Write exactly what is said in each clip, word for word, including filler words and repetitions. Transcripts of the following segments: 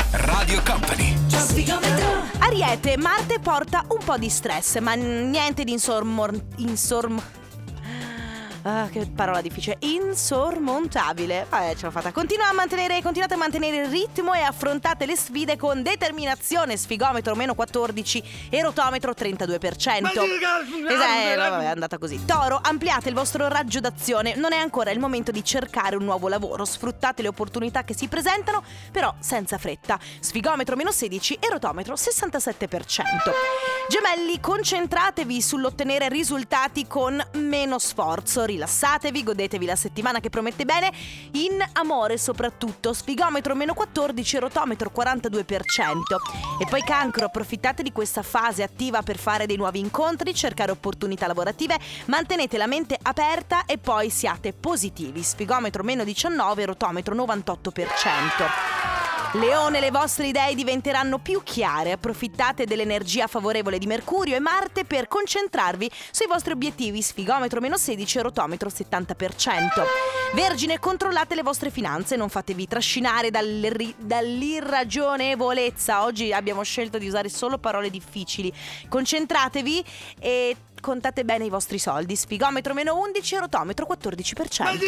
Radio Company. Ariete, Marte porta un po' di stress, ma niente di insormor... insorm... Ah, che parola difficile. Insormontabile. Vabbè, ce l'ho fatta. Continua a mantenere, continuate a mantenere il ritmo e affrontate le sfide con determinazione. Sfigometro meno quattordici e rotometro trentadue per cento. Esatto, vabbè, è andata così. Toro, ampliate il vostro raggio d'azione. Non è ancora il momento di cercare un nuovo lavoro. Sfruttate le opportunità che si presentano, però senza fretta. Sfigometro meno sedici e rotometro sessantasette per cento. Gemelli, concentratevi sull'ottenere risultati con meno sforzo. Rilassatevi, godetevi la settimana che promette bene, in amore soprattutto. Sfigometro meno quattordici, rotometro quarantadue per cento. E poi Cancro, approfittate di questa fase attiva per fare dei nuovi incontri, cercare opportunità lavorative, mantenete la mente aperta e poi siate positivi. Sfigometro meno diciannove, rotometro novantotto per cento. Leone, le vostre idee diventeranno più chiare, approfittate dell'energia favorevole di Mercurio e Marte per concentrarvi sui vostri obiettivi. Sfigometro meno sedici, rotometro settanta per cento. Vergine, controllate le vostre finanze, non fatevi trascinare dall'irri- dall'irragionevolezza. Oggi abbiamo scelto di usare solo parole difficili. Concentratevi e contate bene i vostri soldi. Sfigometro meno undici, rotometro quattordici per cento.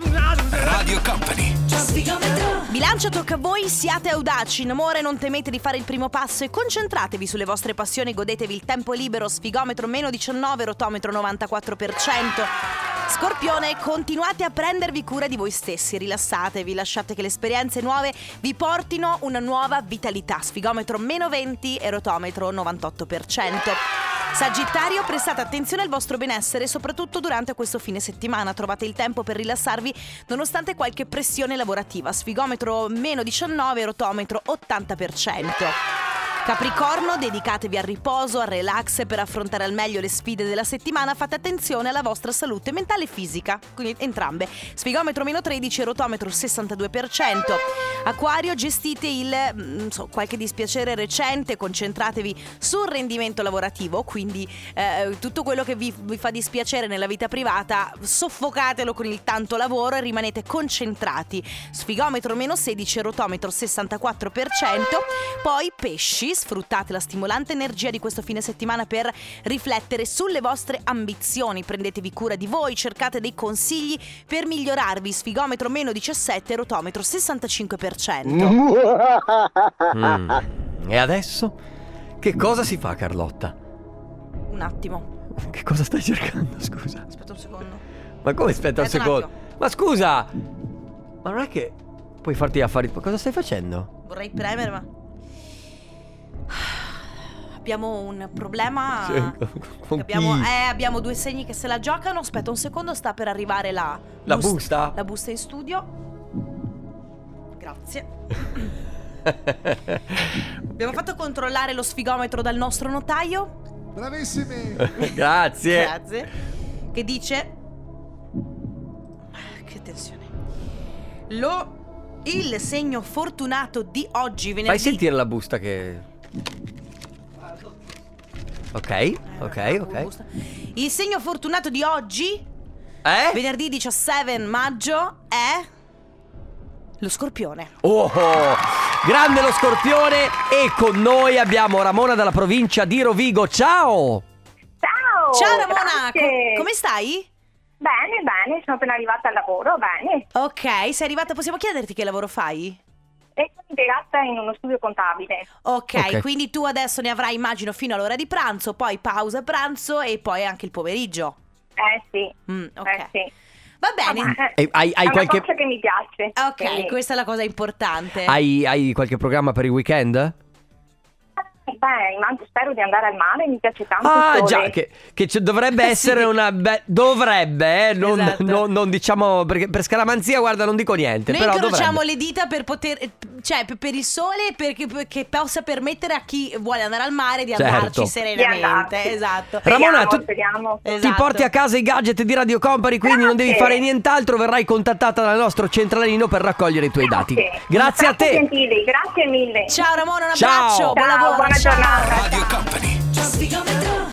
Radio Company. Bilancia, tocca a voi, siate audaci. In amore non temete di fare il primo passo e concentratevi sulle vostre passioni, godetevi il tempo libero. Sfigometro meno diciannove, rotometro novantaquattro per cento. Scorpione, continuate a prendervi cura di voi stessi, rilassatevi, lasciate che le esperienze nuove vi portino una nuova vitalità. Sfigometro meno venti e rotometro novantotto per cento. Sagittario, prestate attenzione al vostro benessere, soprattutto durante questo fine settimana. Trovate il tempo per rilassarvi nonostante qualche pressione lavorativa. Sfigometro meno diciannove, rotometro ottanta per cento. Capricorno, dedicatevi al riposo, al relax per affrontare al meglio le sfide della settimana. Fate attenzione alla vostra salute mentale e fisica, quindi entrambe. Sfigometro meno tredici, rotometro sessantadue per cento. Acquario, gestite il non so, qualche dispiacere recente, concentratevi sul rendimento lavorativo, quindi eh, tutto quello che vi, vi fa dispiacere nella vita privata, soffocatelo con il tanto lavoro e rimanete concentrati. Sfigometro meno sedici, rotometro sessantaquattro per cento. Poi pesci, sfruttate la stimolante energia di questo fine settimana per riflettere sulle vostre ambizioni, prendetevi cura di voi, cercate dei consigli per migliorarvi. Sfigometro meno diciassette, rotometro sessantacinque per cento. mm. E adesso? Che cosa si fa, Carlotta? Un attimo. Che cosa stai cercando, scusa? Aspetta un secondo. Ma come aspetta un Aspetta un secondo? attimo. Ma scusa! Ma non è che puoi farti affari... Ma cosa stai facendo? Vorrei premere, ma abbiamo un problema. Sì, con abbiamo, chi? eh, abbiamo due segni che se la giocano. Aspetta un secondo, sta per arrivare la La busta? La busta in studio. Grazie. Abbiamo fatto controllare lo sfigometro dal nostro notaio. Bravissimi. Grazie. Grazie. Che dice: che tensione. Lo Il segno fortunato di oggi, venerdì. Fai sentire la busta che... Ok, Eh, ok, ok. busta. Il segno fortunato di oggi, Eh? venerdì diciassette maggio, è lo Scorpione. Oh, grande lo Scorpione. E con noi abbiamo Ramona dalla provincia di Rovigo. Ciao. Ciao! Ciao Ramona, grazie. co- come stai? Bene, bene, sono appena arrivata al lavoro, bene. Ok, sei arrivata, possiamo chiederti che lavoro fai? E sono impiegata in uno studio contabile. Ok, Ok. quindi tu adesso ne avrai immagino fino all'ora di pranzo, poi pausa pranzo e poi anche il pomeriggio. Eh sì, Mm, ok. eh sì. Va bene. Ma, eh, E hai, hai è una qualche... cosa che mi piace. Ok, quindi- questa è la cosa importante. Hai, hai qualche programma per il weekend? Beh, immagino, spero di andare al mare, mi piace tanto Ah il sole. già, che, che ci dovrebbe essere Sì. una be- dovrebbe, eh, non, Esatto. non- non diciamo, perché per scaramanzia guarda non dico niente. Noi però incrociamo dovrebbe. le dita per poter, cioè per per il sole, perché, perché possa permettere a chi vuole andare al mare di Certo. andarci Di serenamente. andarci. Esatto. Ramona, Speriamo, tu- speriamo. Ti Esatto. porti a casa i gadget di Radio Company, quindi non devi Grazie. fare nient'altro, verrai contattata dal nostro centralinino per raccogliere i tuoi dati. Grazie. Grazie a State te. gentili, grazie mille. Ciao Ramona, un Ciao. abbraccio, buon Ciao, lavoro. buona ciao. giornata. Radio Company.